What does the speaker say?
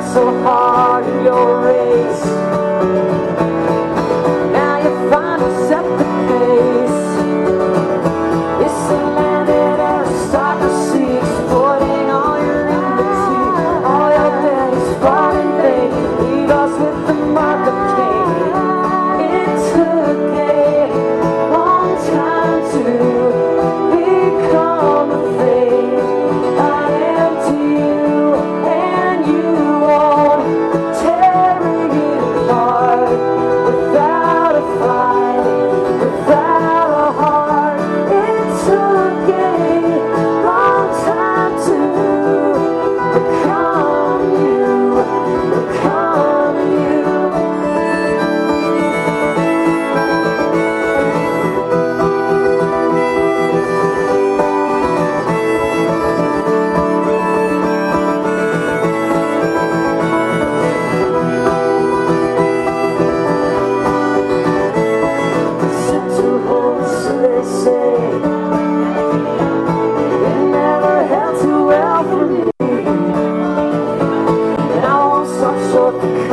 so hard in your race. Now you find yourself the pace. It's a landed aristocracy, exploiting all your enmity. All your debt is fought in vain. Leave us with the mark of Cain. It took a long time to become a thing. I am to you, and you won't tearing it apart without a fight, without a heart. It took a long time to become you, become you. Center holds, so they say. It never held too well for me. And I won't stop short the